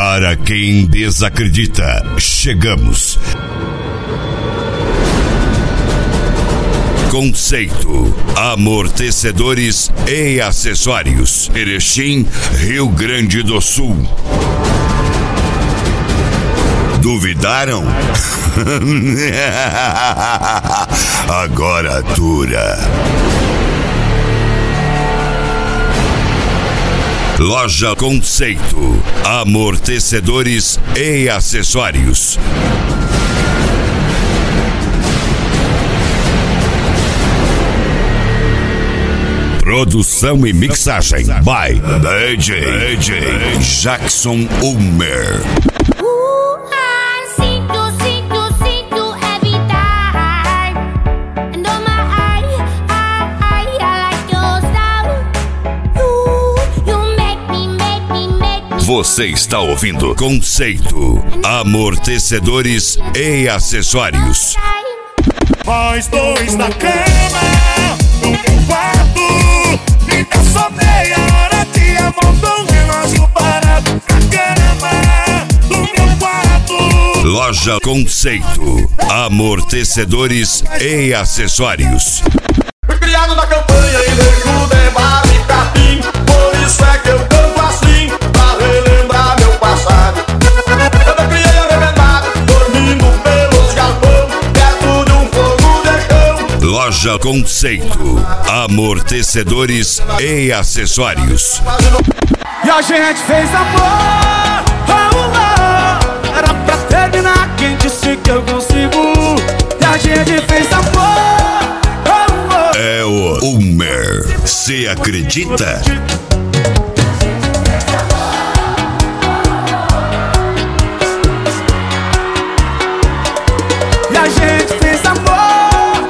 Para quem desacredita, chegamos. Conceito: amortecedores e acessórios. Erechim, Rio Grande do Sul. Duvidaram? Agora dura. Loja Conceito, amortecedores e acessórios. Produção e mixagem by DJ Jackson Ulmer. Você está ouvindo Conceito, amortecedores e acessórios. Nós dois na cama, no meu quarto, e nessa meia hora de amor com o relógio parado na cama, no meu quarto. Loja Conceito, amortecedores e acessórios. Fui criado na campanha e deixo o debate capim, por isso é que eu canto assim, pra relembrar meu passado. Eu me criei arrebentado, dormindo pelos galpões, perto de um fogo de chão. Loja Conceito, amortecedores e acessórios. E a gente fez amor, era pra terminar, quem disse que eu consigo? E a gente fez amor, é o Ulmer. Cê acredita? E a gente fez amor,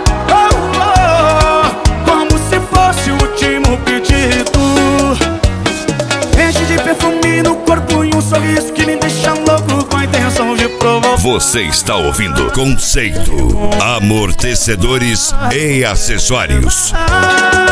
como se fosse o último pedido. Enche de perfume no corpo e um sorriso que me deixa louco com a intenção de provar. Você está ouvindo Conceito, amortecedores e acessórios.